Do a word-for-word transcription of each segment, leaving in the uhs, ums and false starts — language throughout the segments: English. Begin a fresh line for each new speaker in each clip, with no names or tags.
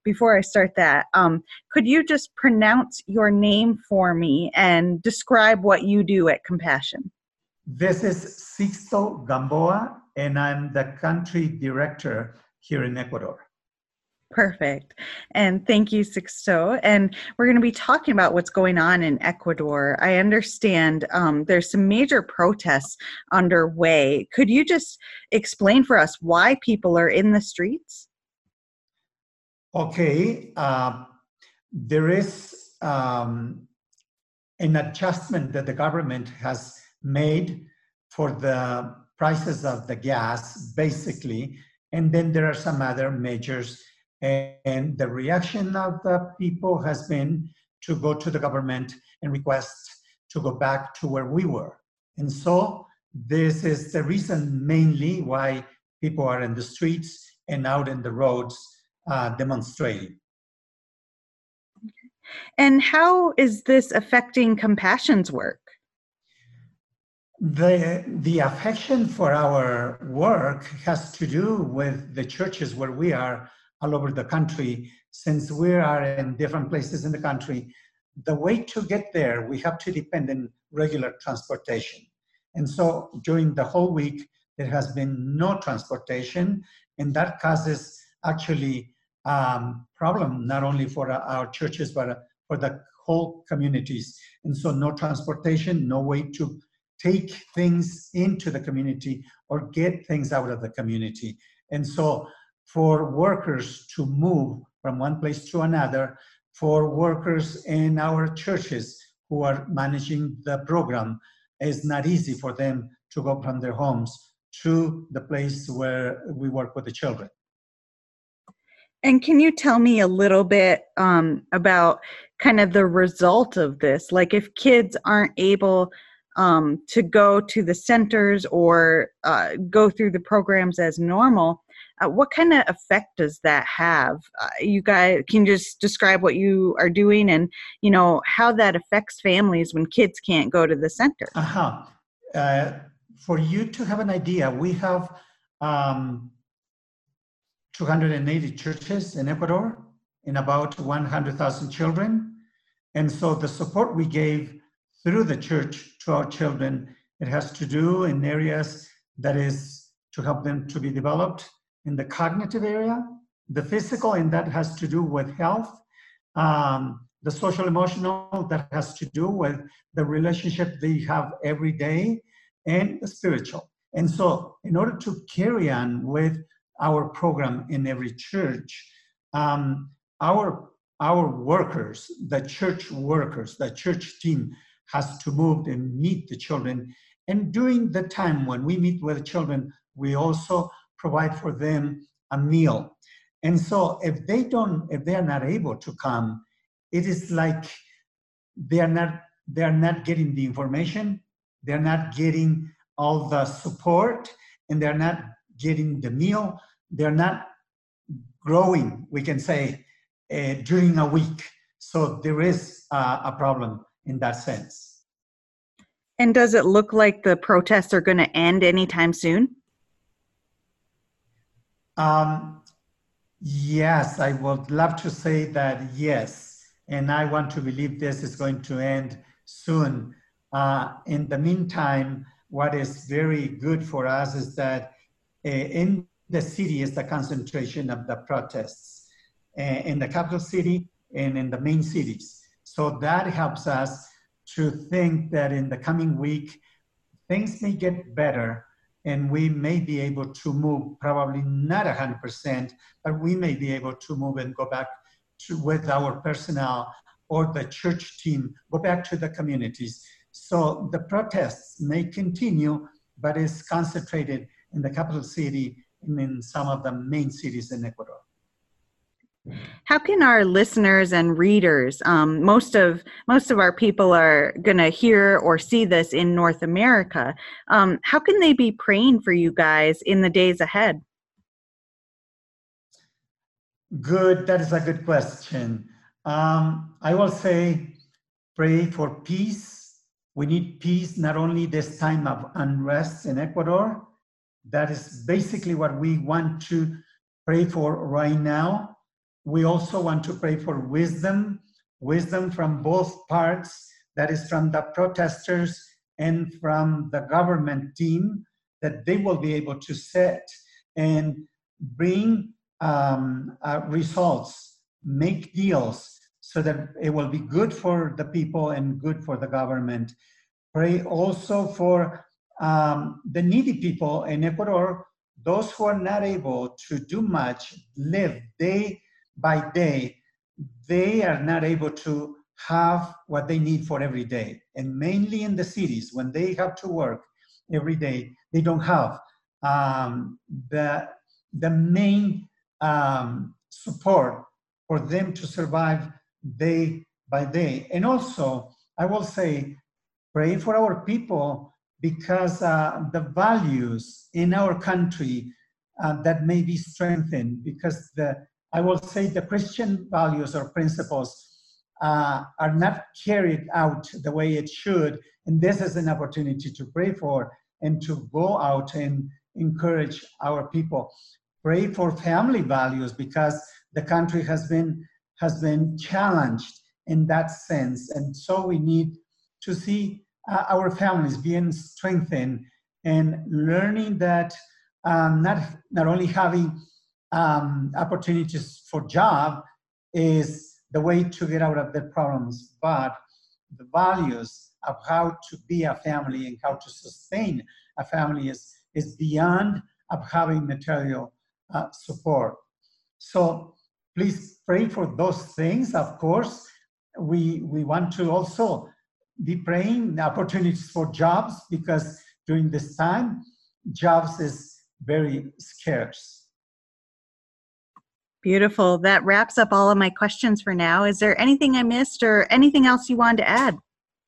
before I start that, um, could you just pronounce your name for me and describe what you do at Compassion?
This is Sixto Gamboa, and I'm the country director here in Ecuador.
Perfect. And thank you, Sixto. And we're going to be talking about what's going on in Ecuador. I understand um, there's some major protests underway. Could you just explain for us why people are in the streets?
Okay. Uh, there is um, an adjustment that the government has made for the prices of the gas, basically, and then there are some other measures. And the reaction of the people has been to go to the government and request to go back to where we were. And so this is the reason mainly why people are in the streets and out in the roads uh, demonstrating.
And how is this affecting Compassion's work?
The, the affection for our work has to do with the churches where we are all over the country. Since we are in different places in the country, the way to get there, we have to depend on regular transportation. And so during the whole week, there has been no transportation, and that causes actually um, problem not only for our churches, but for the whole communities. And so no transportation, no way to take things into the community or get things out of the community. And so for workers to move from one place to another, for workers in our churches who are managing the program, it's not easy for them to go from their homes to the place where we work with the children.
And can you tell me a little bit um, about kind of the result of this? Like if kids aren't able um, to go to the centers or uh, go through the programs as normal, uh, what kind of effect does that have? Uh, you guys can you just describe what you are doing and, you know, how that affects families when kids can't go to the center.
Uh-huh. Uh, for you to have an idea, we have um, two hundred eighty churches in Ecuador and about one hundred thousand children. And so the support we gave through the church to our children, it has to do in areas that is to help them to be developed in the cognitive area, the physical, and that has to do with health, um, the social emotional, that has to do with the relationship they have every day, and the spiritual. And so in order to carry on with our program in every church, um, our, our workers, the church workers, the church team has to move and meet the children. And during the time when we meet with the children, we also provide for them a meal. And so if they don't, if they are not able to come, it is like they are not, they are not getting the information, they're not getting all the support, and they're not getting the meal, they're not growing, we can say, uh, during a week. So there is uh, a problem in that sense.
And does it look like the protests are going to end anytime soon?
Um, yes, I would love to say that yes. And I want to believe this is going to end soon. Uh, in the meantime, what is very good for us is that uh, in the city is the concentration of the protests, uh, in the capital city and in the main cities. So that helps us to think that in the coming week, things may get better and we may be able to move, probably not one hundred percent, but we may be able to move and go back to, with our personnel or the church team, go back to the communities. So the protests may continue, but it's concentrated in the capital city and in some of the main cities in Ecuador.
How can our listeners and readers, um, most of most of our people are going to hear or see this in North America, um, how can they be praying for you guys in the days ahead?
Good, that is a good question. Um, I will say pray for peace. We need peace, not only this time of unrest in Ecuador. That is basically what we want to pray for right now. we also want to pray for wisdom, wisdom from both parts, that is from the protesters and from the government team, that they will be able to set and bring um, uh, results, make deals, so that it will be good for the people and good for the government. Pray also for um, the needy people in Ecuador, those who are not able to do much, live day by day. They are not able to have what they need for every day. And mainly in the cities, when they have to work every day, they don't have um, the, the main um, support for them to survive day by day. And also, I will say, pray for our people, because uh, the values in our country uh, that may be strengthened, because the, I will say the Christian values or principles uh, are not carried out the way it should. And this is an opportunity to pray for and to go out and encourage our people. Pray for family values, because the country has been, has been challenged in that sense. And so we need to see uh, our families being strengthened and learning that um, not, not only having um, opportunities for job is the way to get out of their problems, but the values of how to be a family and how to sustain a family is, is beyond of having material uh, support. So please pray for those things. Of course, we, we want to also be praying opportunities for jobs, because during this time, jobs is very scarce.
Beautiful. That wraps up all of my questions for now. Is there anything I missed or anything else you wanted to add?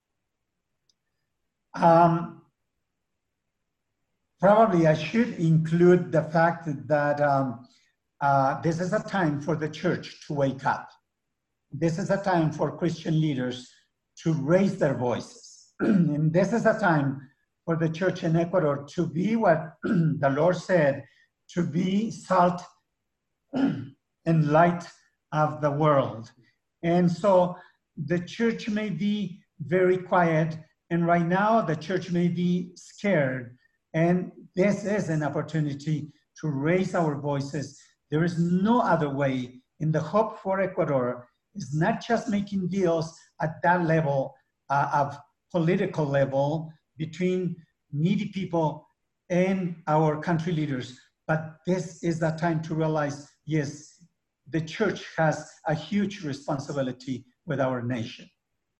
Um, probably I should include the fact that um, uh, this is a time for the church to wake up. This is a time for Christian leaders to raise their voices. And this is a time for the church in Ecuador to be what the Lord said, to be salt and light of the world. And so the church may be very quiet, and right now the church may be scared. And this is an opportunity to raise our voices. There is no other way. And the hope for Ecuador is not just making deals at that level uh, of political level between needy people and our country leaders, but this is the time to realize, yes, the church has a huge responsibility with our nation.